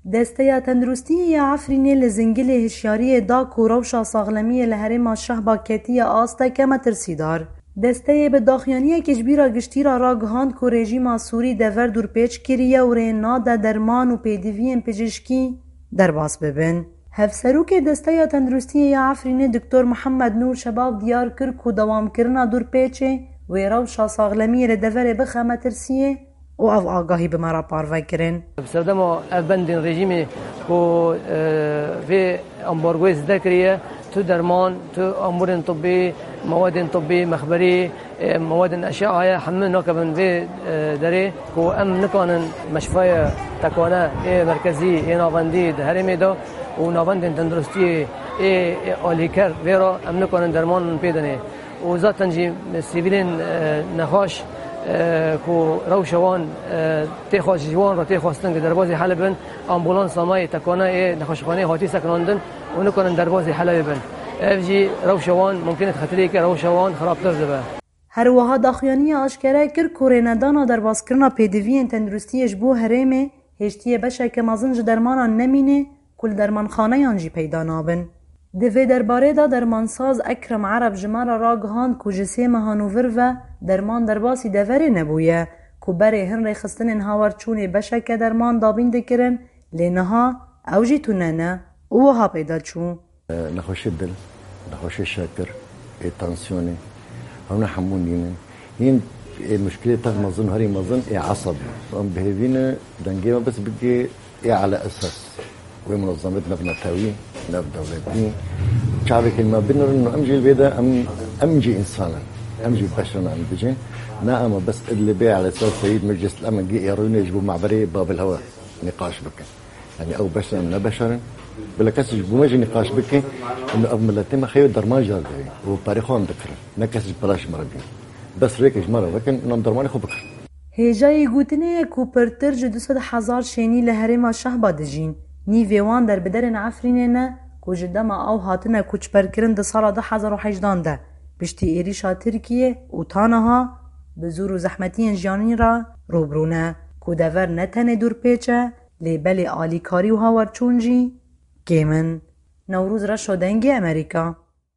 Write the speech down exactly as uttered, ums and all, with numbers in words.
دسته تندرستی عفرینه لزنگل هشیاری دا کوروشا ساغلمی لهرما شهبا کتی آستا کم ترسیدار. دسته به داخیانی کشبیرا گشتیرا را گهاند که رژیم سوری دور دور پیچ کریه و رینا دا درمان و پیدوین پزشکی در باس ببین. هفسروک دسته تندرستی عفرینه دکتر محمد نور شباب دیار کرد که دوام کرنا دور پیچه و روشا ساغلمی لدور بخمه ترسیه و او آگاهی به مرا پارو کرن. بسبب ما بندن رژیمی کو في امبارگوی زده کریه تو درمان تو امور طبی مواد طبی مخبری مواد اشعه همه نکبن في داره کو ام نکانن مشفای تکانه مرکزی ناوندی هرمی دا و ناوند تندرستی آلیکر ویرا ام نکانن درمان پیدنه و ذاتن جی سیویلین نخاش کو روشوان تخواش جوان را تخواستن که دروازه حل بن آمبولانس مای تکانه نخاشخانه هاتی سکناندن و نکنن دروازه حل بن افجی روشوان ممکنه خطری که روشوان خرابتر زبه. هر وها داخیانی آشکره کر کورندانا در باسکرنا پیدوین تندرستیش بو هرمه هشتی بشه که مازنج درمانان نمینه کل درمانخانه یانجی پیدا نابن. دوی درباره دا درمانساز اکرم عرب جمارا را گهاند که جسه مهانوور و درمان درباسی دوره نبویه که بره هن ریخستن هاورچون بشه که درمان دابین دکرن لینها اوجی توننه اوها پیدا چون. نخوش دل، نخوش شاکر، تانسیونی، هونه حمونینه. این مشکلی تا مازن هری مازن عصب. ام بهوینه دنگی ما بس بگی على اساس ومنظمتنا بنتاوي ناب دولتني شعبك ما بيننا انه امجي البيدا ام امجي انسانا امجي بشرنا ام بيجي نعم بس اللي بيع على اساس سيد مجلس الامن جي يروني يجيبوا معبري باب الهواء نقاش بك يعني او بشرا من بشرا بلا كاس يجيبوا ماجي نقاش بك انه اب ملتما خيو درمان جاردي وباريخون ذكر نكاس بلاش مربي بس ريك مره لكن انهم درمان خو بكر هجای گوتنه کوپرتر جدوسد هزار شینی لهرما شهبا دجین نیویوان در بدرن عفرینه نه که جدما او هاتنه کچ پرکرن ده سال ده هزار و هجدان ده بشتی ایریشا ترکیه و تانها بزور و زحمتی جانی را روبرونه که دور نتنه دور پیچه لیبل آلیکاری و هاورچونجی گیمن نوروز را شدنگی امریکا